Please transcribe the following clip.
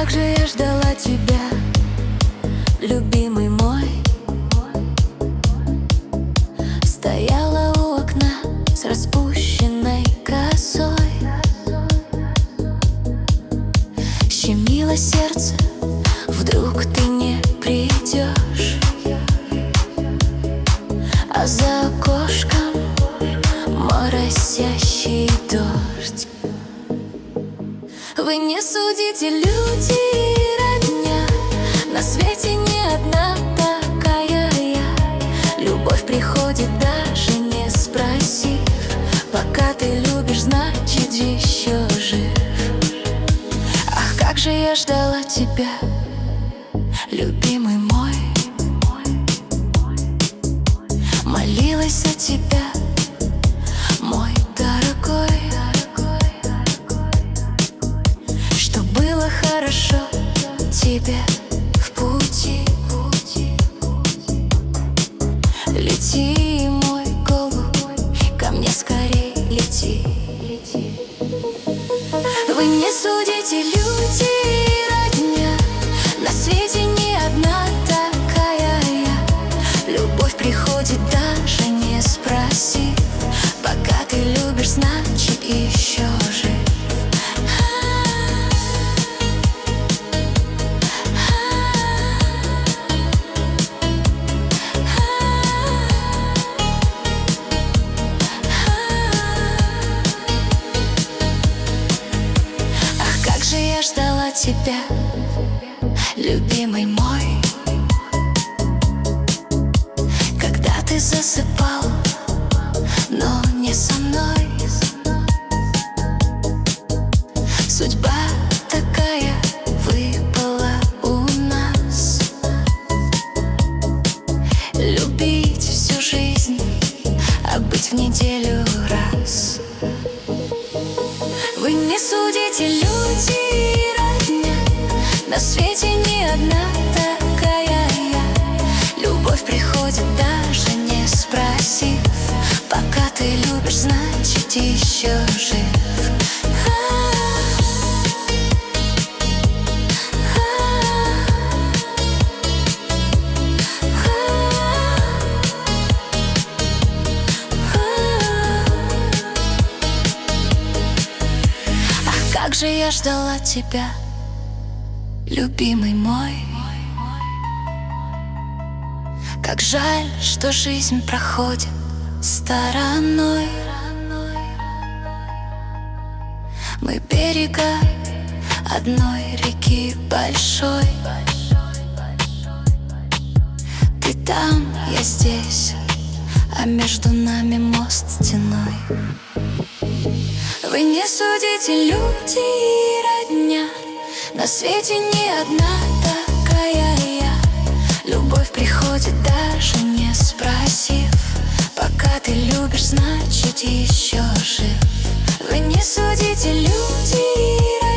как же я ждала тебя, любимый мой. Стояла у окна с распущенной косой, щемило сердце, вдруг ты не придешь, а за окошком моросящий дождь. Вы не судите, люди и родня, на свете не одна такая я. Любовь приходит, даже не спросив. Пока ты любишь, значит еще жив. Ах, как же я ждала тебя, любимый мой. Молилась о тебя, мой дорогой, что было хорошо тебе в пути. Лети, мой голубь, ко мне скорей лети. Вы не судите, люди и родня, на свете не одна такая я. Любовь приходит, даже не спросив. Пока ты любишь, значит еще жив. Я ждала тебя, любимый мой, когда ты засыпал, но не со мной. Судьба такая выпала у нас, любить всю жизнь, а быть в неделю раз. Вы не судите, люди и родня, на свете не одна такая я. Любовь приходит, даже не спросив. Пока ты любишь, значит еще жив. Как же я ждала тебя, любимый мой. Как жаль, что жизнь проходит стороной. Мы берега одной реки большой. Ты там, я здесь, а между нами мост стеной. Вы не судите, люди и родня, на свете не одна такая я. Любовь приходит, даже не спросив. Пока ты любишь, значит еще жив. Вы не судите, люди и родня,